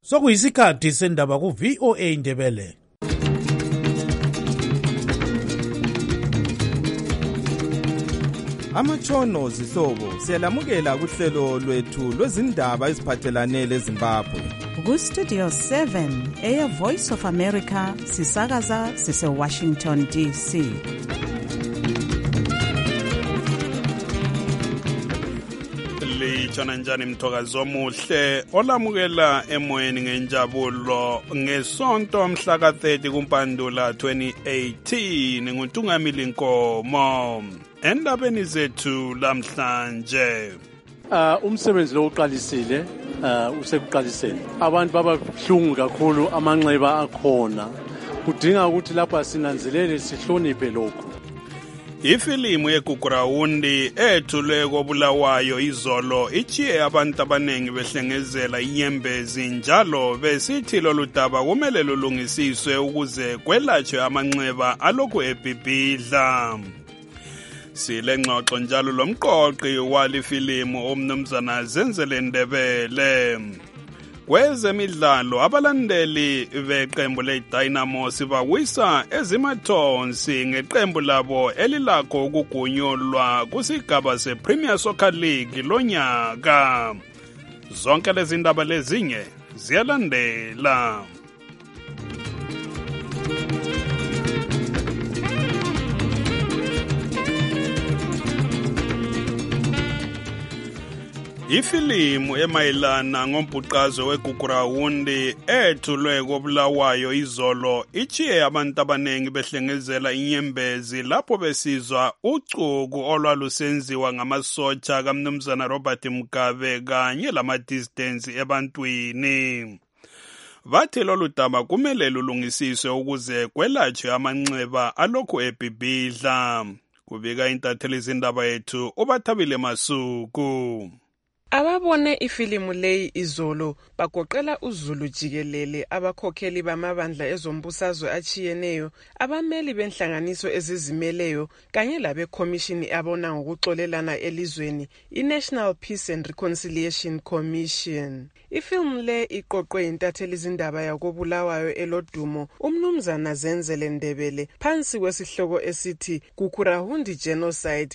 Sokuyisikhathi sendaba ku VOA Indebele. Amatshono zihlobo siyalamukela kuhlelo lwethu lwezindaba eziphathelane leZimbabwe. Ku Studio 7 Air Voice of America sisakaza sise Washington DC. Litshona njani mthokazi omuhle olamukela emoyeni ngenjabulo ngesonto mhla ka-30 kuMpandula 2018 nguNtungamili Nkomo. Endabeni zethu lamhlanje umsebenzi lo uqalisile usekuqaliseni abantu bababuhlungu kakhulu amanxeba akhona kudinga ukuthi lapha sinanzelele sihloniphe lokho. Ifilimu yeGugurawundi ethulwe koBulawayo izolo ichiye abantu abanengi behlengezela inyembezi njalo besithi lolu daba kumele lulungisiswe ukuze kwelatshwe amanxeba alokhu ebhibhidla. Sile ngxoxo njalo lomqoqi walifilimu umnumzana Zenzele Ndebele. Kwezemidlalo abalandeli beqembu leDynamo sibawisa ezimathonsi ngeqembu labo elilakho ukugunyulwa kusigaba sePremier Soccer League lonyaka. Zonke lezi ndaba lezinye ziyalandela. Ifilimu emayelana ngombhuqazo weGugurawundi ethulwe koBulawayo izolo ichiye abantu abanengi behlengezela inyembezi lapho besizwa ucuku olwalusenziwa ngamasotsha kaMnumzana Robert Mugabe kanye lama-distance ebantwini. Bathi lolu daba kumele lulungisiswe ukuze kwelatshwe amanxeba alokhu ebhibhidla. Kubika intatheli izindaba yethu uBathabile Masuku. Ababone ifilimu leyi izolo bagoqela uZulu jikelele, abakhokheli bamabandla ezombusazwe achiyeneyo, abameli benhlanganiso ezizimeleyo kanye labekhomishini abona ngokuxolelana elizweni, iNational Peace and Reconciliation Commission. Ifilimu le iqoqwe intatheli izindaba yakoBulawayo elodumo umnumzana Zenzele Ndebele phansi kwesihloko esithi Gugurawundi Genocide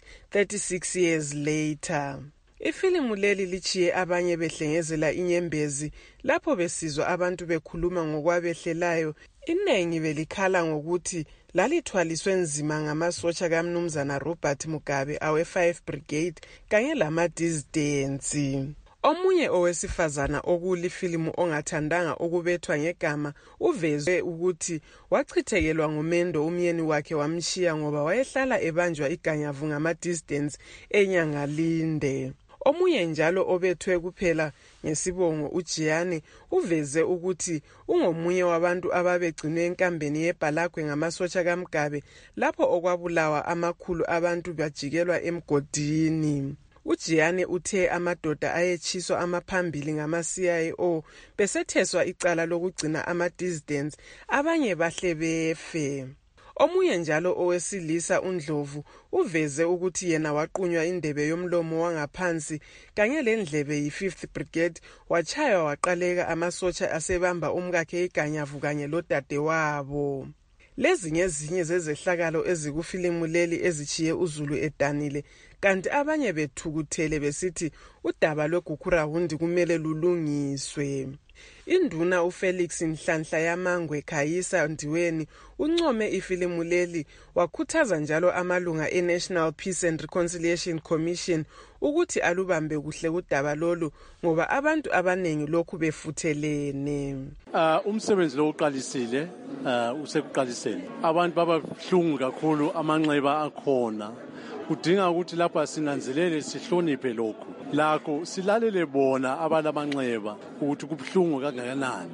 36 years later. Ifilimu leli lichiye abanye behlengezela inyembezi lapho besizwa abantu bekhuluma ngokwabehlelayo. Inengi belikhala ngokuthi lalithwaliswe nzima ngamasotsha kaMnumzana Robert Mugabe awe-5 Brigade kanye lama-dissidents. Omunye owesifazana okulifilimu ongathandanga ukubethwa ngegama uveze ukuthi wachithekelwa ngumendo umyeni wakhe wamshiya ngoba wayehlala ebanjwa iganyavu ngama-dissidents enyangalinde. Omunye njalo obethwe kuphela ngesibongo uJiani uveze ukuthi ungomunye wabantu ababegcinwe enkambeni yeBhalagwe ngamasotsha kaMgabe lapho okwabulawa amakhulu abantu bajikelwa emgodini. uJiani uthe amadoda ayechiswa amaphambili ngama-CIO besetheswa icala lokugcina ama-dissidents abanye bahle befe. Omunye njalo owesilisa uNdlovu uveze ukuthi yena waqunywa indebe yomlomo wangaphansi kanye lendlebe yi-5th Brigade wachaywa waqaleka amasotsha asebamba umkakhe iganyavu kanye lodade wabo. Lezi ngezinye zezehlakalo ezikufilimu leli ezichiye uZulu edanile kanti abanye bethukuthele besithi udaba lweGugurawundi kumele lulungiswe. Induna uFelix Nhlanhla Yamangwe Khayisa Ndiweni uncome ifilimu leli wakhuthaza njalo amalunga eNational Peace and Reconciliation Commission ukuthi alubambe kuhle udaba lolu ngoba abantu abanengi lokhu befuthelene. Umsebenzi lo uqalisile usekuqaliseni. Abantu bababuhlungu kakhulu amanxeba akhona. Kudinga ukuthi lapha sinanzelele sihloniphe lokho. Lakho silalele bona abalamanxeba ukuthi kubuhlungu kangakanani.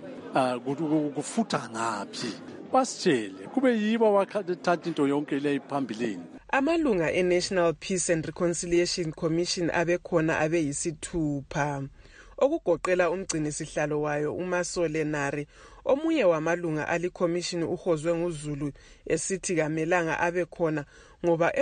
Kufutha ngaphi. Basitshele kube yibo wakhathatha into yonke le phambili. Amalunga eNational Peace and Reconciliation Commission abekhona abeyisithupha. Okugoqela umgcini sihlalo wayo uMasole Nari, omunye wamalunga alikhomishini uhozwe nguZulu esithi kamelanga abekhona ngoba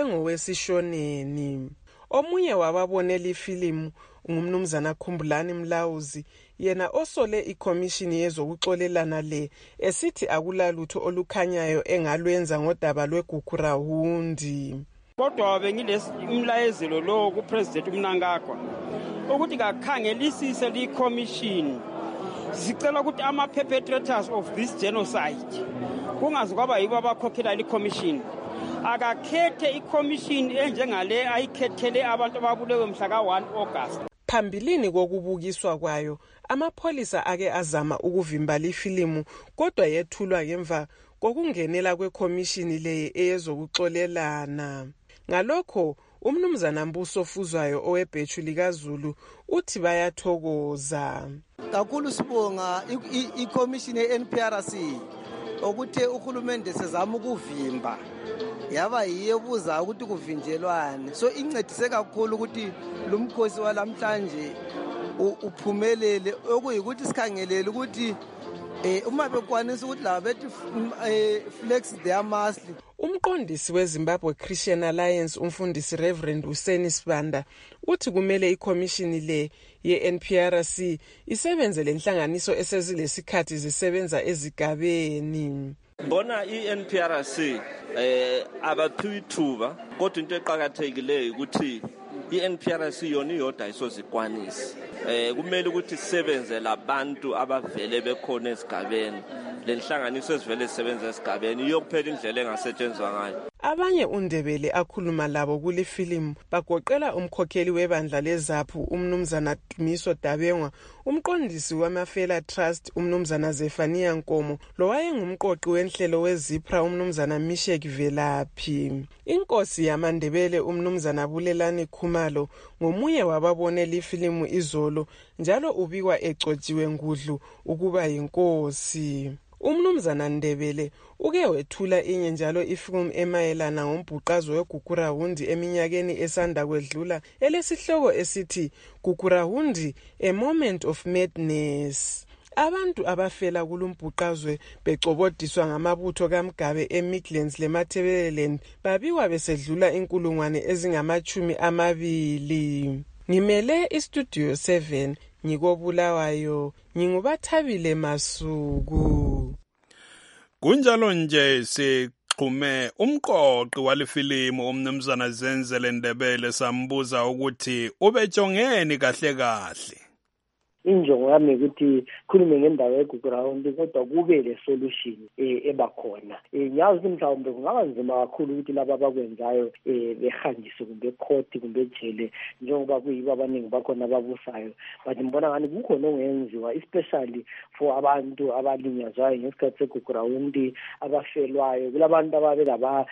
engowesishoneni. Omunye wababonela ifilimu ngumnumzana Khumbulani Mlawuzi yena osole ikhomishini yezokuxolelana le esithi akulalutho olukhanyayo engalwenza ngodaba lweGukurahundi. Kodwa bengilesimlayezelo lo kuPresident uMnangagwa ukuthi kakhangelisise likhomishini. Sicela ukuthi ama-perpetrators of this genocide kungazi kwaba yibo abakhokhela likhomishini. Akakhethe ikhomishini enjengale ayikhethele abantu ababulewe mhla ka-1 August. Phambilini kokubukiswa kwayo, amapholisa ake azama ukuvimba lifilimu kodwa yethulwa ngemva kokungenela kwekhomishini le eyezokuxolelana. Ngalokho umnumzana Mbuso Fuzwayo owebhechu likaZulu uthi bayathokoza. Kakhulu sibonga ikhomishini ye-NPRC ukuthi uhulumende sezama ukuvimba yaba yiyebuza ukuthi kuvinjelwane. So incedise kakhulu ukuthi lumkhosi walamhlanje uphumelele okuyikuthi sikhangelele ukuthi uma bekwanisa ukuthi laba bethi flex their muscle. Umqondisi weZimbabwe Christian Alliance umfundisi Reverend Useni Sibanda uthi kumele ikhomishini le ye-NPRC isebenze lenhlanganiso esezilesikhathi zisebenza ezigabeni. Bona i-NPRC abathu ithuba kodwa into eqhakathekileyo ukuthi i-NPRC yona iyodwa isozikwanisa. Kumele ukuthi sisebenze labantu abavele bekhona esigabeni. Lenhlanganiso ezivele zisebenza esigabeni iyokuphela indlela engasetshenzwa ngayo. Abanye uNdebele akhuluma labo kulifilimu bagoqela umkhokheli webandla leZAPHU umnumzana Dumiso Dabengwa, umqondisi wamaFela Trust umnumzana Zefania Nkomo, lo wayengumqoqi wenhlelo weZipra umnumzana Mishek Velaphi. Inkosi yamaNdebele umnumzana Bulelani Khumalo ngomunye wababone lifilimu izolo njalo ubikwa ecotshiwe ngudlu ukuba yinkosi. Umnumzana Ndebele uke wethula inye njalo ifilimu emayelana ngombhuqazo weGukurahundi eminyakeni esanda kwedlula elesihloko esithi Gukurahundi, A Moment of Madness. Abantu abafela kulumbhuqazwe becobodiswa ngamabutho kaMgabe eMidlands leMatabeleland babikwa besedlula 20,000. Ngimele iStudio 7 ngikobulawayo, ngingubathabile Masuku. Kunjalo nje sixhume umqoqi walifilimu umnumzana Zenzele Ndebele sambuza ukuthi ubejongeni kahle kahle. Injongo yami ukuthi khulume ngendaba yeGukurahundi kodwa kube le solution ebakhona. Ngiyazi mhlawumbe kungaba nzima kakhulu ukuthi laba abakwenzayo behanjiswe kumbe ecourt kumbe ejele njengoba kuyibo abaningi bakhona ababusayo, but ngibona ngani kukhona ongenziwa especially for abantu abalinyazwayo ngesikhathi seGukurahundi, abafelwayo, kulabantu ababelaba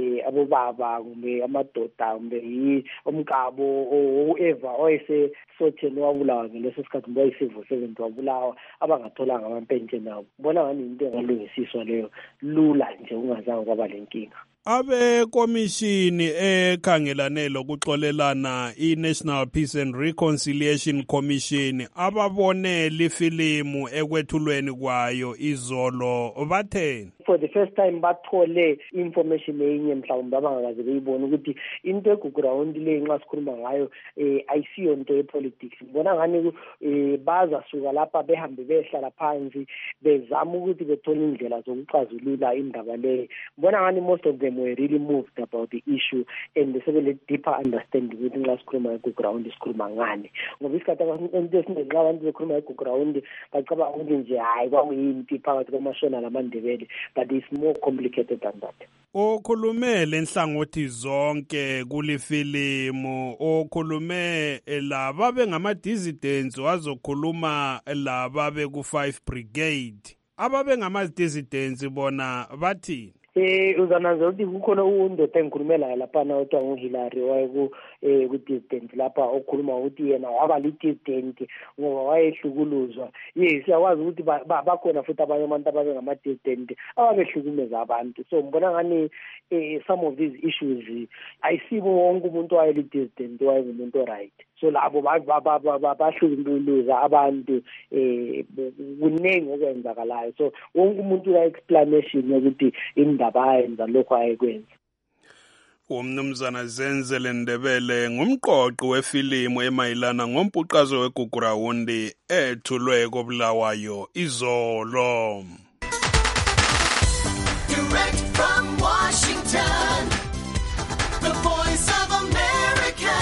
abobaba kumbe amadoda kumbe umkabo whoever oyise sotheni wabulawa ngeleso sikhathi bayisivo 7 wabulawa abangatholanga amampentshe nabo. Bona ngani into engalungisiswa leyo lula nje ungazange kwaba lenkinga. Abe komishini ekhangelane lokuxolelana i-National Peace and Reconciliation Commission ababone lifilimu ekwethulweni kwayo izolo batheni? For the first time bathole information enye mhlawumbe abangakaze beyibona ukuthi into eGukurahundi le nxa sikhuluma ngayo ayisiyo into yepolitics. Ngibona ngani bazasuka lapha behambe behlala phansi bezama ukuthi bethole indlela zokuxazulula indaba le. Ngibona ngani most of them were really moved about the issue and they have a deeper understanding ukuthi nxa sikhuluma ngeGukurahundi sikhuluma ngani. Ngoba isikhathi abantu esiningi nxa abantu bekhuluma ngeGukurahundi bacabanga ukuthi nje hayi kwakuyimpi phakathi kwamaShona namaNdebele, but it's more complicated than that. Okhulume lenhlangothi zonke kulifilimu, okhulume laba bengama-dissidents, wazokhuluma laba beku-5 Brigade. Ababe ngama-dissidents bona bathini? Uzananza ukuthi kukhona undoda engikhulumela laphana othiwa nguHillary ku-dissident lapha okhuluma ukuthi yena waba li-dissident ngoba wayehlukuluzwa. Yes, siyakwazi ukuthi bakhona futhi abanye abantu ababe ngama-dissident ababehlukumeza abantu. So ngibona ngani some of these issues ayisibo wonke umuntu wayeli-dissident wayengumuntu o-right. So labo bahlukuluza abantu kuningi okwenzakalayo. So wonke umuntu una-explanation yokuthi indaba ayenza lokho ayekwenza. Umnumzana Zenzele Ndebele ngumqoqi wefilimu emayilana ngompuqazo weGugurawundi ethulwe koBulawayo izolo. Direct from Washington, the Voice of America,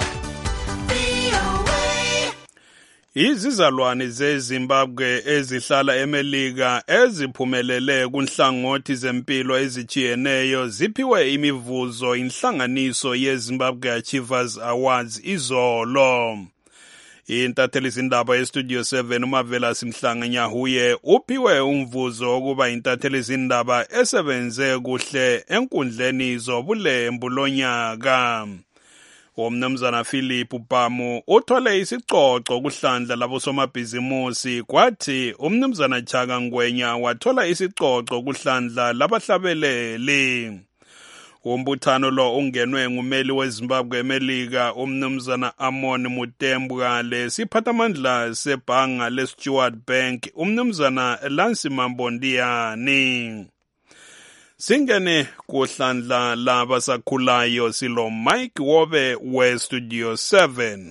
VOA. Izizalwane zeZimbabwe ezihlala eMelika eziphumelele kunhlangothi zempilo ezijiyeneyo ziphiwe imivuzo inhlanganiso yeZimbabwe Achievers Awards izolo. Intathelizindaba yeStudio 7 uMavela Simhlanga Nyahuye uphiwe umvuzo wokuba intathelizindaba esebenze kuhle enkundleni zobulembu lonyaka. Umnumzana Philip Pamu uthole isicoco kuhlandla labosomabhizimusi kwathi umnumzana Chaka Ngwenya wathola isicoco kuhlandla labahlabeleli. Umbuthano lo ungenwe ngumeli weZimbabwe eMelika umnumzana Amon Mutembwa lesiphathamandla sebhanga leStewart Bank umnumzana Lansi Mambondiyani. Singene kuhlandla labasakhulayo silo Mike Wobe weStudio 7.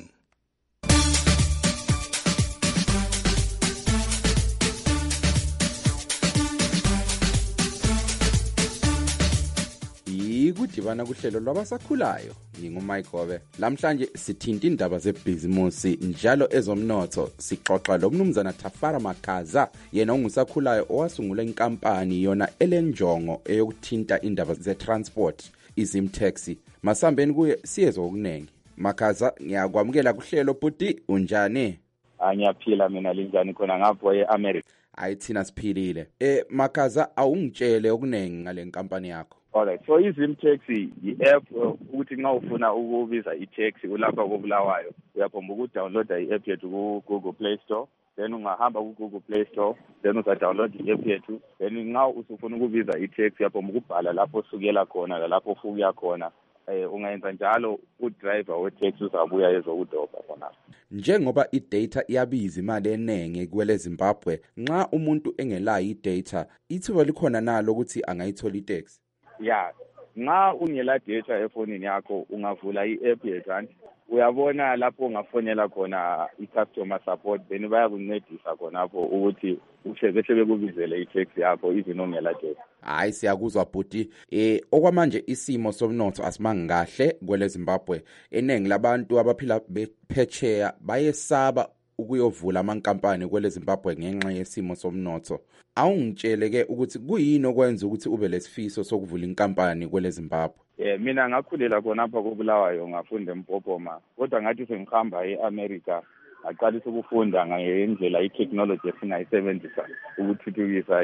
Ikudibana kuhlelo lwabasakhulayo ngingumike Wobe. Lamhlanje sithinta indaba zebhizimusi njalo ezomnotho sixoxa lomnumzana Tafara Makaza yena ongusakhulayo owasungula inkampani yona elenjongo eyokuthinta indaba zetransport izimtaxi. Masambeni kuye siyezwe okunengi. Makaza ngiyakwamukela kuhlelo bhuti unjani? Angiyaphila mina linjani khona ngapho eAmerica. Ayithina siphilile. Makaza awungitshele okunengi ngale nkampani yakho. Alright, so izimtaxi i-app ukuthi nxa ufuna ukubiza i-taxi ulapha koBulawayo uyaphomba ukudownloada i-app yethu ku-Google Play Store, then ungahamba ku-Google Play Store, then uzadownload i-app yethu, then nxa usufuna ukubiza i-taxi uyaphomba ukubhala lapho usukela khona lalapho ufuya khona. Ungayenza njalo udriver we-taxi uzabuya ezokudobha khona. Njengoba i-data iyabiza imali enenge kwele Zimbabwe, nxa umuntu engelayo i-data ithuba likhona nalo ukuthi angayithola i-taxi. Ya, nxa ungela data efonini yakho ungavula i-app yethu, uyabona lapho ungafonela khona i-customer support, then bayakuncedisa khonapho ukuthi bese bekubizele i-taxi yakho even ungela data. Hayi siyakuzwa bhuti. Okwamanje isimo somnotho asimangakahle kwele Zimbabwe. Enengi labantu abaphila bephetsheya bayesaba ukuyovula amankampani kwele Zimbabwe ngenxa yesimo somnotho. Awungitsheleke ukuthi kuyini okwenza ukuthi ube lesifiso sokuvula inkampani kwele Zimbabwe? Mina ngakhulela khonapha koBulawayo ngafunda eMpopoma, kodwa ngathi sengihamba eAmerica ngaqalisa ukufunda ngendlela i-technology esingayisebenzisa ukuthuthukisa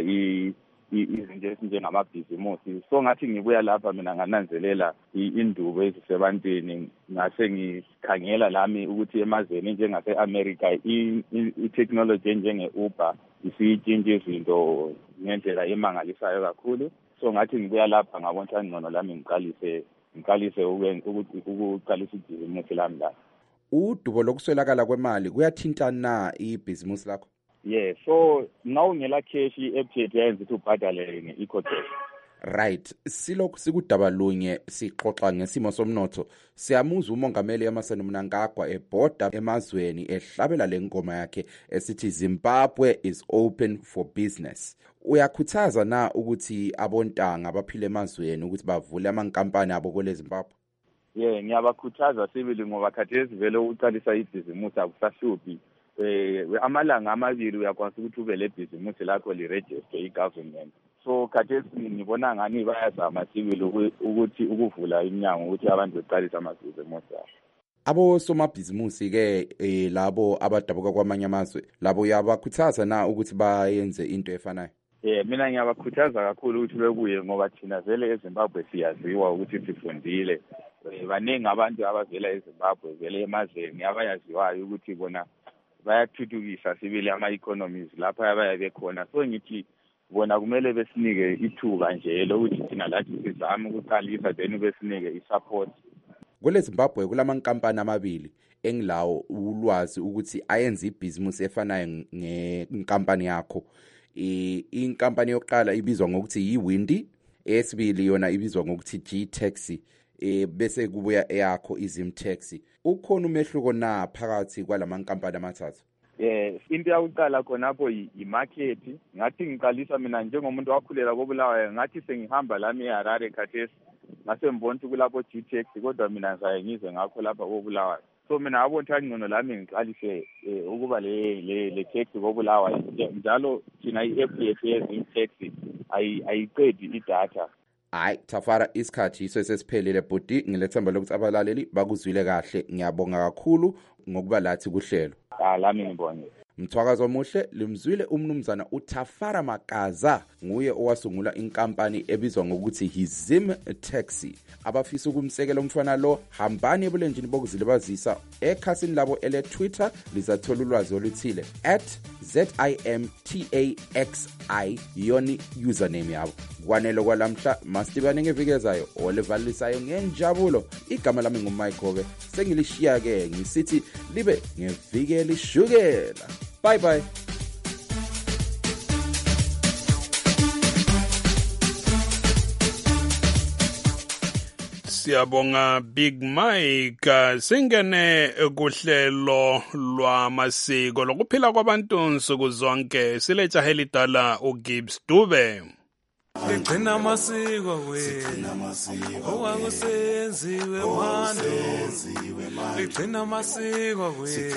izinto ezinjengamabhizimusi. So ngathi ngibuya lapha mina ngananzelela indubo ezisebantwini, ngase ngikhangela lami ukuthi emazweni njengase-America i-technology njenge-Uber isitshintshe izinto ngendlela emangalisayo kakhulu. So ngathi ngibuya lapha ngabona ngcono lami ngiqalise ukuqalisa ibhizimusi lami la. Udubo lokuswelakala kwemali kuyathinta na ibhizimusi lakho? Yeah, so now ngela cash i-app yethu yenza ukuthi ubhadale nge-ecotax. Right, silokhu sikudaba lunye sixoxa ngesimo somnotho. Siyamuza umongameli Emmerson Mnangagwa ebhoda emazweni ehlabela lengoma yakhe esithi Zimbabwe is open for business. Uyakhuthaza na ukuthi abontanga abaphile emazweni ukuthi bavule amankampani abo kwele Zimbabwe? Yeah, ngiyabakhuthaza sibili ngoba khathesi vele uqalisa ibhizimusi akusahluphi. Amalanga amabili uyakwazi ukuthi ube le bhizimusi lakho liregister i-government. So khathesi ngibona ngani bayazama sibili ukuthi ukuvula iminyango ukuthi abantu beqalise amabhizimusi abo. Abo somabhizimusi ke labo abadabuka kwamanye amazwe labo uyabakhuthaza na ukuthi bayenze into efanayo? Mina ngiyabakhuthaza kakhulu ukuthi bekuye ngoba thina vele eZimbabwe siyaziwa ukuthi sifundile. Baningi abantu abavela eZimbabwe vele emazweni abayaziwayo ukuthi bona bayathuthukisa sibili ama-economies lapha abayabe khona. So ngithi bona kumele besinike ithuba nje lokuthi thina lathi sizame ukuqalisa then besinike i-support. Kwele Zimbabwe kulamankampani amabili engilawo ulwazi ukuthi ayenza ibhizimusi efanayo ngenkampani yakho. Inkampani yokuqala ibizwa ngokuthi yiWindy, esibili yona ibizwa ngokuthi G-Taxi. bese kubuya yakho izimtax. Ukhona umehluko na phakathi kwalamankampani amathathu? Into yakuqala khonapho i-market. Ngathi ngiqalisa mina njengomuntu wakhulela koBulawayo, ngathi sengihamba lami eHarare khathesi ngase ngibona ukuthi kulapho GTX, kodwa mina ngizaye ngize ngakho lapha koBulawayo. So mina ngabona ukuthi ngcono lami ngiqalise ukuba le tax koBulawayo, njalo thina i-FDS i-tax ayiqedi idatha. Hayi Thafara, isikhathi iso sesiphelile bhuti, ngilethemba lokuthi abalaleli bakuzwile kahle. Ngiyabonga kakhulu ngokuba lathi kuhlelo. Lami ngibonge. Mthwakazi omuhle, limzwile umnumzana uThafara Makaza, nguye owasungula inkampani ebizwa ngokuthi Hizim Taxi. Abafisa ukumsekela umfana lo, hambani ebulenjini bokuzilibazisa ekhasini labo ele Twitter, lizathola ulwazi oluthile @ZIMTAXI yoni username yabo. Kwanelo kwalamhla, masibane ngevikezayo olevalisayo ngenjabulo. Igama lami nguMike, sengilishiya ke ngisithi libe ngevike lishukela. Bye bye. Siyabonga Big Mike. Singene kuhlelo lwamasiko lokuphila kwabantu nsuku zonke. Siletha helidala uGibbs Dube. Ligcina amasiko okwakusenziwe manje, ligcina amasiko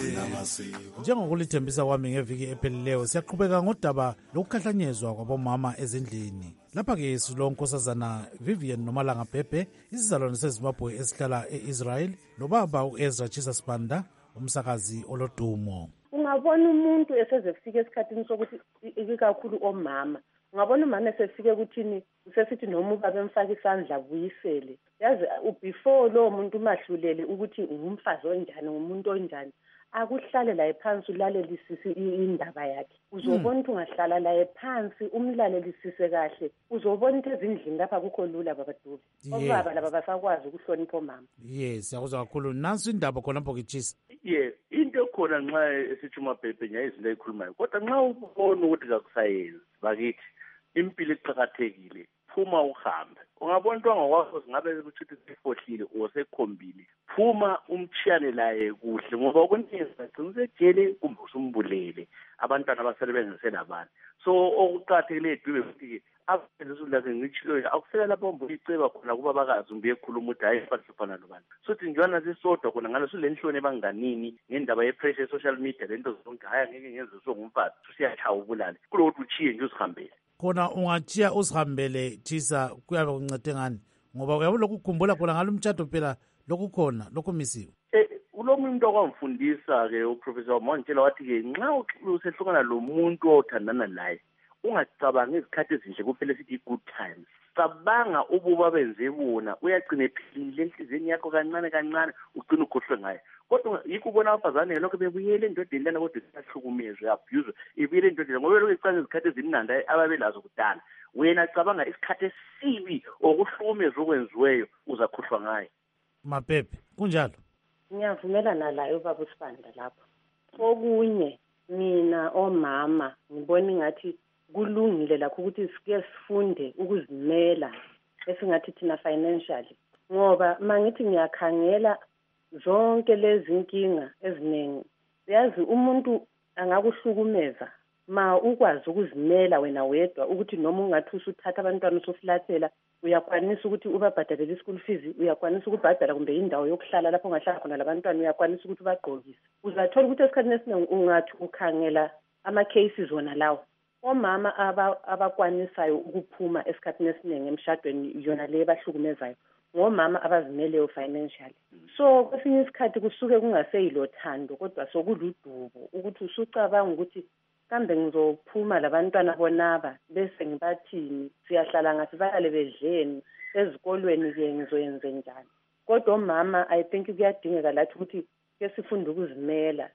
Njengokulithembisa kwami ngeviki ephelileyo, siyaqhubeka ngodaba lokukhahlanyezwa kwabomama ezindlini. Lapha-ke silonkosazana Vivian Nomalanga Bhebhe, isizalwane seZimbabwe esihlala e-Israel, nobaba u-Ezra Jesus Banda, umsakazi olodumo. Ungabona umuntu esezefika esikhathini sokuthi ikakhulu omama, ungabona umama esefike kuthini usesithi noma ubaba emfaka isandla abuyisele. Yazi before lo muntu umahlulele ukuthi ngumfazi onjani, ngumuntu onjani, akuhlale la phansi ulalelisise indaba yakhe. Uzobona ukuthi ungahlala la phansi umlalelisise kahle, uzobona ukuthi ezindlini lapha kukho lula babadubi. Obaba laba basakwazi ukuhlonipha omama. Yes, yakuzwa kakhulu. Nansi indaba khonapho kichisa. Yes, into khona nxa esithi uMabhebhe nyayo izinto ezikhulumayo. Kodwa nxa ubona ukuthi kakusayenzi bakithi impilo iqhakathekile, phuma uhambe. Ungabona into angakwazi ngabe ukuthi sifohlile osekhombile. Phuma umchiyane laye kuhle ngoba kunenza gcina ejele kumbe usumbulele abantwana abasebenza labana. So okuqhakathekile edube ukuthi abenzeleke ngitshilo akusela lapho ombuye iceba khona kuba bakazi umbe ekhuluma ukuthi hayi fasifana nobani. Sothi njwana sisodwa khona ngalo silenhloni ebanganini ngendaba yepressure social media lento zonke hayi ngeke ngenze songumfazi siyachaya ubulale kulokuthi uchiye nje usihambele. Khona ungachiya usihambele Thisa kuyabe kuncede ngani ngoba uyabona ukukhumbula khona ngalomtshato phela lokukhona lokumisiwe. Ulomuntu okwamfundisa ke uProfessor Montshela wathi ke nxa usehlukana lo muntu othandana naye ungacabangi izikhathi ezinhle kuphela sithi good times. Cabanga ububa benze bona uyagcina ephilile enhlizweni yakho kancane kancane ugcina ukhohlwe ngaye. Kodwa yikho ubona abafazane lokho bebuyele endodeni lana kodwa sihlukumezwe abuse ibuyele endodeni ngoba lokho icanga izikhathi ezinandi ababelazo kudala. Wena cabanga isikhathi esibi okuhlukumezwe okwenziweyo uzakhohlwa ngaye. Mabhebhe kunjalo. Ngiyavumelana layo baba uSibanda lapho. Okunye mina omama ngibona ngathi kulungile lakho ukuthi sike sifunde ukuzimela esingathi thina financially ngoba mangithi ngiyakhangela zonke lezi inkinga eziningi yazi umuntu angakuhlukumeza ma ukwazi ukuzimela wena wedwa ukuthi noma ungathi usuthatha abantwana usuflathela uyakwanisa ukuthi ubabhadalele ischool fees, uyakwanisa ukubhadala kumbe indawo yokuhlala lapho ungahlala khona labantwana, uyakwanisa ukuthi ubagqokise. Uzathola ukuthi esikhathini esiningi ungathi ukhangela ama-cases wona lawo omama abakwanisayo ukuphuma esikhathini esiningi emshadweni yona le bahlukumezayo ngomama abazimeleyo financially. So kwesinye isikhathi kusuke kungaseyilo thando kodwa sokuludubo ukuthi usucabanga ukuthi kambe ngizophuma labantwana bonaba bese ngibathini siyahlala ngathi balale bedleni ezikolweni ke ngizoyenze njani. Kodwa omama I think kuyadingeka lathi ukuthi ke sifunde ukuzimela.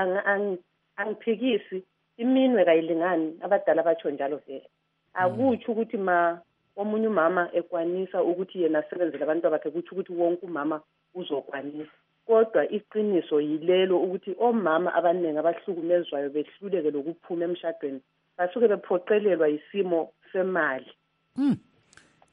Angiphikisi iminwe kayilingani abadala batsho njalo vele. Akutsho ukuthi omunye umama ekwanisa ukuthi yena asebenzele abantu bakhe kuthi ukuthi wonke umama uzokwanisa. Kodwa iqiniso yilelo ukuthi omama abaningi abahlukumezwayo behluleke lokuphuma emshadweni basuke bephoqelelwa isimo semali.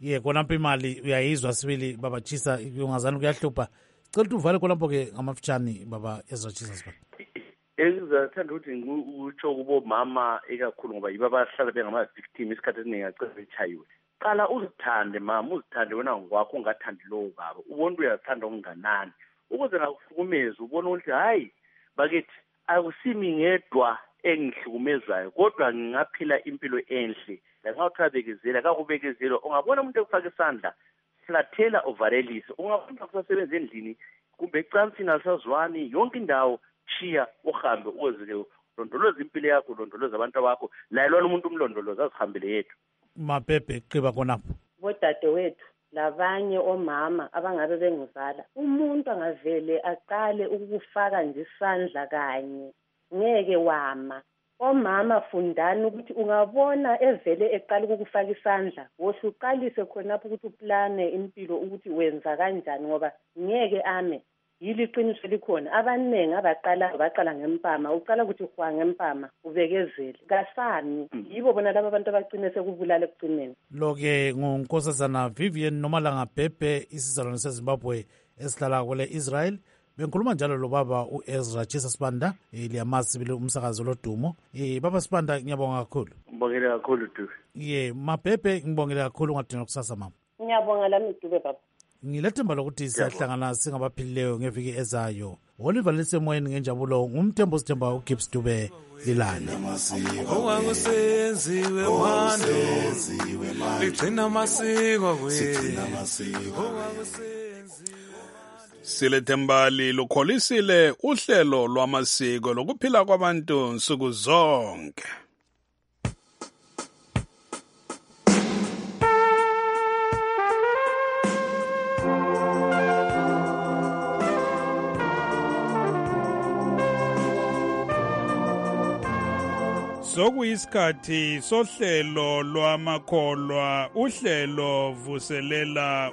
ye konapho imali uyayizwa sibili baba Chisa ungazani kuyahlupha cela ukuthi uvale konapho-ke ngamafitshane baba Ezra Chisa Sibanda. Ngizathanda ukuthi ngikutsho kubomama ekakhulu ngoba yibo abahlala bengama-victim isikhathi esiningi acela bechayiwe. Qala uzithande mama, uzithande wena ngokwakho, ungathandi lowo baba. Ubona uyathanda okunganani ukuze ngakuhlukumezi ubona ukuthi hayi bakithi akusimi ngedwa engihlukumezayo kodwa ngingaphila impilo enhle. Ngawuthabekezela kakubekezela ungabona umuntu ekufaka isandla flathela overelise, ungabona kusasebenza endlini kumbe ecansini alisazwani yonke indawo chiya uhambe uwezeke londoloza impilo yakho, londoloza abantu bakho, layelwana umuntu umlondoloza azihambele yethu. Mapepe qiba konapho bodade wethu labanye omama abangabe bengizala, umuntu angavele aqale ukufaka nje isandla kanye ngeke wama. Omama fundani ukuthi ungabona evele eqala ukufaka isandla wosuqalise khonapho ukuthi uplane impilo ukuthi wenza kanjani ngoba ngeke ame. Yili qiniso likhona abaningi baqala ngempama, uqala ukuthi uhwa ngempama ubekezele kasami yibo bona laba abantu abagcine sekubulala ekugcineni. Lo-ke ngunkosazana Vivian Nomalanga Bhebhe, isizalwane seZimbabwe esihlala kwele Israel. Bengikhuluma njalo lo baba uEzra Chisa Sibanda, liyamazi bile umsakazo lodumo. Baba Sibanda ngiyabonga kakhulu. Ngibongele kakhulu Dube. Mabhebhe ngibongele kakhulu ngadina kusasa mama. Ngiyabonga lami Dube baba. Ngilethemba lokuthi siyahlangana singabaphilileyo ngeviki ezayo. Oliver lisemoyeni ngenjabulo ngumthembo sithemba uGibbs Dube lilale. Owakusenziwe manje ligcina amasiko Silethembali lukholisile uhlelo lwamasiko lokuphila kwabantu nsuku zonke. Sokuyisikhathi sohlelo lwamakholwa, uhlelo vuselela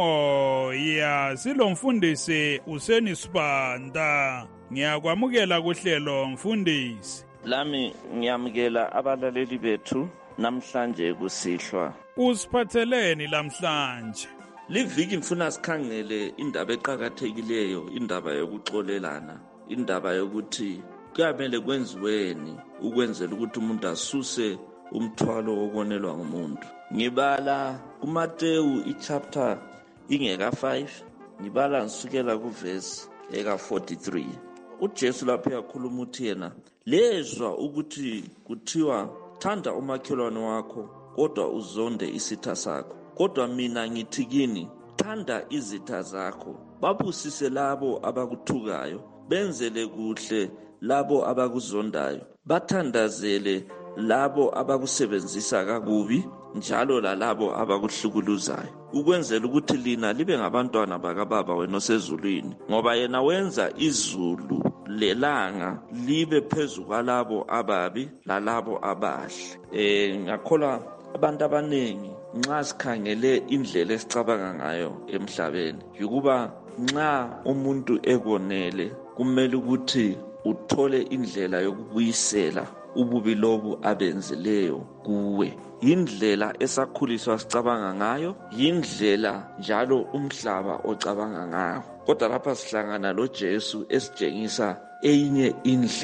umoya. Silomfundisi Useni Sibanda. Ngiyakwamukela kuhlelo mfundisi. Lami ngiyamukela abalaleli bethu namhlanje kusihlwa. Usiphatheleni lamhlanje? Liviki ngifuna sikhangele indaba eqhakathekileyo, indaba yokuxolelana, indaba yokuthi kuyamele kwenziweni ukwenzela ukuthi umuntu asuse umthwalo wokonelwa ngumuntu. Ngibala kuMateyu ichapter ingeka 5, ngibala ngisukela kuverse eka 43. uJesu lapho yakhuluma uthi yena lezwa ukuthi kuthiwa thanda umakhelwane wakho kodwa uzonde isitha sakho. Kodwa mina ngithi kini, thanda izitha zakho, babusise labo abakuthukayo, benzele kuhle labo abakuzondayo, bathandazele labo abakusebenzisa kakubi, njalo lalabo abakuhlukuluzayo, ukwenzela ukuthi lina libe ngabantwana bakababa wena osezulwini, ngoba yena wenza izulu lelanga libe phezu kwalabo ababi lalabo abahle. Ngakholwa abantu abaningi nxa sikhangele indlela esicabanga ngayo emhlabeni yukuba nxa umuntu ekonele kumele ukuthi uthole indlela yokubuyisela ububi lobu abenzileyo kuwe. Yindlela esakhuliswa sicabanga ngayo, yindlela njalo umhlaba ocabanga ngayo. Kodwa lapha sihlangana lo Jesu esitshengisa enye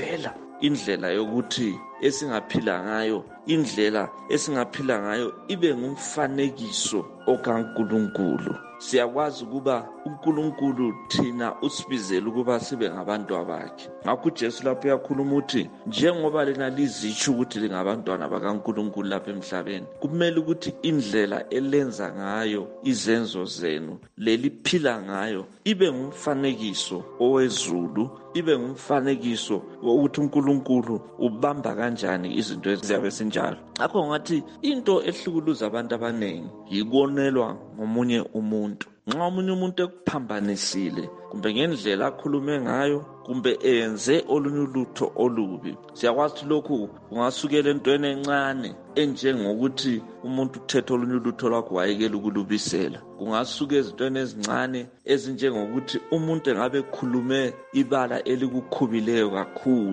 indlela yokuthi esingaphila ngayo, indlela esingaphila ngayo ibe ngumfanekiso okaNkulunkulu. Siyakwazi ukuba uNkulunkulu thina usibizela ukuba sibe ngabantu bakhe. Ngakho uJesu lapho yakhuluma uthi njengoba lena lizitsho ukuthi lingabantwana bakaNkulunkulu lapha emhlabeni, kumele ukuthi indlela elenza ngayo izenzo zenu, leliphila ngayo, ibe ngumfanekiso owezulu, ibe ngumfanekiso wokuthi uNkulunkulu ubamba kanjani izinto eziyabe sinjalo. Ngakho ngathi into ehlukuluza abantu abanengi yikonelwa ngomunye umuntu. Nxa omunye umuntu ekuphambanisile kumbe ngendlela akhulume ngayo kumbe enze olunye ulutho olubi, siyakwazi ukuthi lokhu kungasukela entweni encane enjengokuthi umuntu uthethe olunye ulutho lwakho wayekela ukulubisela. Kungasuka ezintweni ezincane ezinjengokuthi umuntu engabe ekhulume ibala elikukhubileyo kakhulu,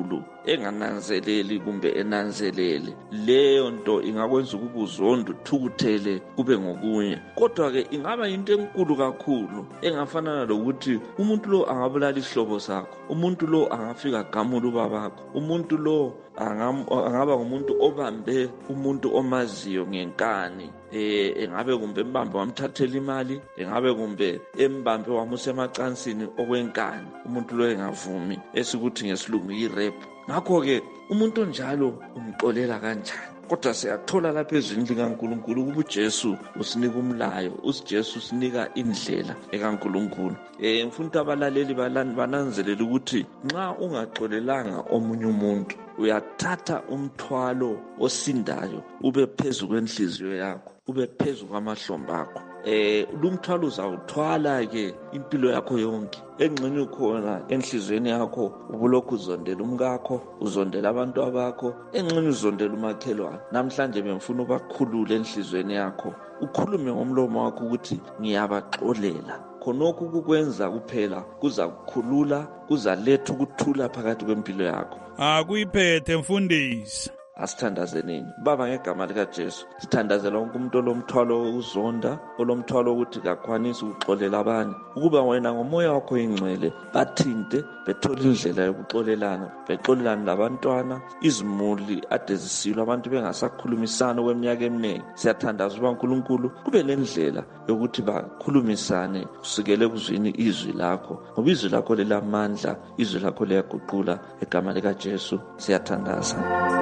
engananzeleli kumbe enanzelele, leyo nto ingakwenza ukuba uzonde uthukuthele kube ngokunye. Kodwa-ke ingaba yinto enkulu kakhulu engafanana lokuthi umuntu lo angabulala isihlobo sakho, umuntu lo angafika gamula ubabakho, umuntu lo angaba ngumuntu obambe umuntu omaziyo ngenkani, engabe kumbe embambe wamthathela imali, engabe kumbe embambe wamusa emacansini okwenkani, umuntu lo engavumi, esikuthi ngesilungu yi-rape. Ngakho-ke umuntu onjalo umxolela kanjani? Kodwa siyathola lapha ezwini likaNkulunkulu ukuba uJesu usinika umlayo, uJesu usinika indlela ekaNkulunkulu. Ngifuna ukuthi abalaleli bananzelele ukuthi nxa ungaxolelanga omunye umuntu, uyathatha umthwalo osindayo ube phezu kwenhliziyo yakho, ube phezu kwamahlombe akho. Lumthwalo uzawuthwala-ke impilo yakho yonke. Engxenye ukhona enhlizweni yakho ubulokhu uzondela umkakho, uzondela abantu abakho, engxenye uzondela umakhelwane. Namhlanje bengifuna ubakhulule enhlizweni yakho, ukhulume ngomlomo wakho ukuthi ngiyabaxolela. Khonokhu kukwenza kuphela kuza kukhulula, kuzaletha ukuthula phakathi kwempilo yakho. Akuyiphethe mfundisi. Asithandazenini baba ngegama likaJesu, sithandazela wonke umuntu olomthwalo wokuzonda, olomthwalo ukuthi kakwanisi ukuxolela abanye, ukuba wena ngomoya wakho ingcwele bathinte, bethole indlela yokuxolelana, bexolelana labantwana, izimuli ade zisilwa, abantu bengasakhulumisana kweminyaka eminingi. Siyathandaza uba uNkulunkulu kube lendlela yokuthi bakhulumisane kusukele kuzwini izwi lakho, ngoba izwi lakho lilamandla, izwi lakho liyaguqula. Egama likaJesu siyathandaza.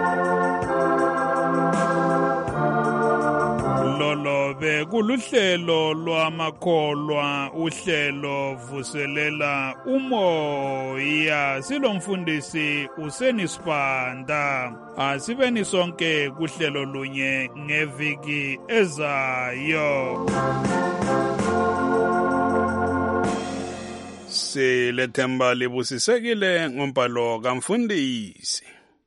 Lolo bekuluhlelo lwamakholwa, uhlelo vuselela umoya. Silomfundisi uSenisibanda. Asibeni sonke kuhlelo lunye ngeviki ezayo. Silethemba libusisekile ngombhalo kamfundisi.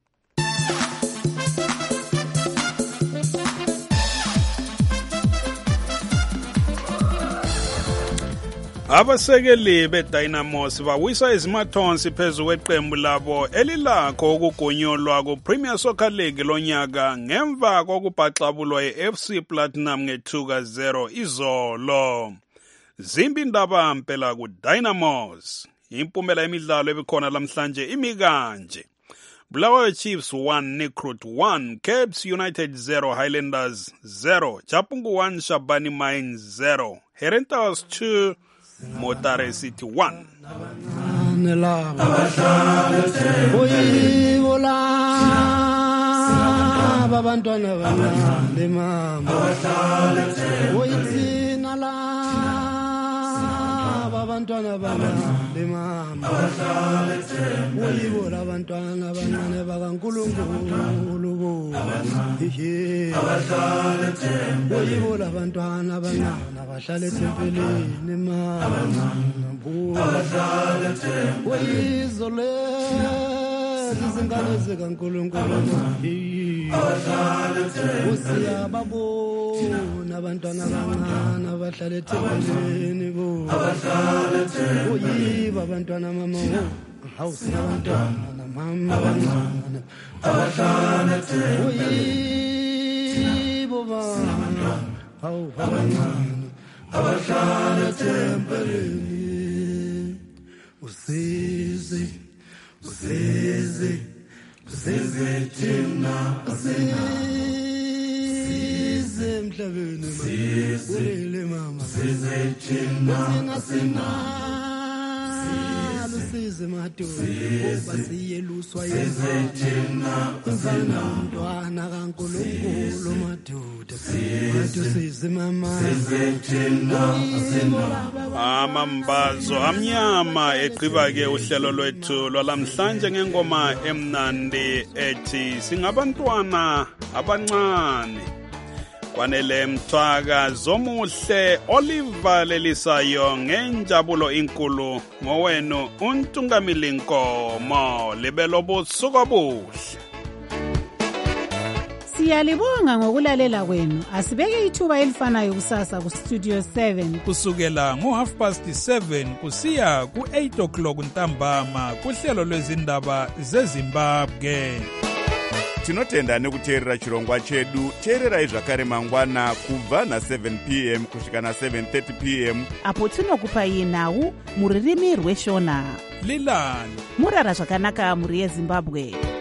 Abasekeli beDynamos bawisa izimathonsi phezu kweqembu labo elilakho ukugonyolwa ku-Premier Soccer League lonyaka ngemva kokubhaxabulwa yi-FC Platinum nge-2-0 izolo. Zimbi indaba mpela ku-Dynamos. Impumela emidlalo ebikhona lamhlanje imi kanje: Bulawayo Chiefs 1, Necruit 1, Caps United 0, Highlanders 0, Chapungu 1, Shabani Mines 0, Herentals 2, Motare City 1. Abantwana bancane mama oyithina la abantwana bancane mama uyibola abantwana bancane bakaNkulunkulu uyibola abantwana bancane abahlala ethempelini mama uyizole izingane zikaNkulunkulu usiyababona abantwana abancane abahlala ethempelini uyiba abantwana mama awusiyabantwana mama abancane uyibo bana abancane abahlala ethempelini usize thina usize emhlabeni ulele mama thina usize madoda basiyeluswa thina umfana umntwana kaNkulunkulu madoda usize mama Amambazo amnyama egqiba-ke uhlelo lwethu lwalamhlanje ngengoma emnandi ethi singabantwana abancane. Kwanele Mthwaka Zomuhle Oliver Lelisayo ngenjabulo inkulu ngowenu uNtungamili Nkomo libelo busuku obuhle. Siyalibonga ngokulalela kwenu. Asibeke ithuba elifanayo kusasa ku Studio 7 kusukela ngo7:30 kusiya ku8 o'clock ntambama kuhlelo lwezindaba zeZimbabwe. Tinotenda nekuteerera chirongwa chedu. Teererai zvakare mangwana kubva na7 p.m. kusvika na7:30 p.m. apo tinokupai nhau muririmi rweshona. Lilani murara zvakanaka muri yeZimbabwe.